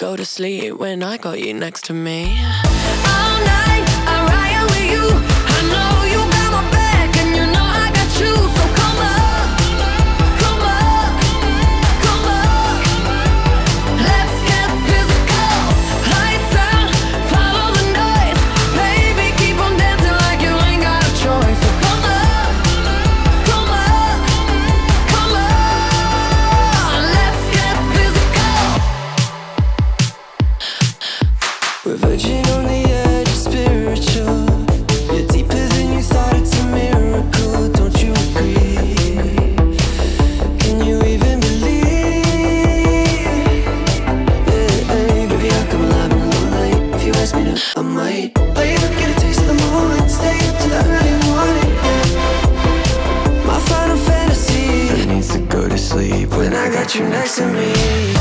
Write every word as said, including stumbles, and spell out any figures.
go to sleep when I got you next to me. All night I ride with you. I know you got my back and you know I got you. So come up, come up, come up. Let's get physical. Lights out, follow the noise. Baby, keep on dancing like you ain't got a choice. So come up, come up, come on. Let's get physical. We're virgin on the edge of spiritual. You're deeper than you thought, it's a miracle. Don't you agree? Can you even believe? Hey, hey, baby, I'll come alive in the low light. If you ask me to, I might. Wait up, get a taste of the moment. Stay up till the early morning. My final fantasy needs to go to sleep when I got you next to me.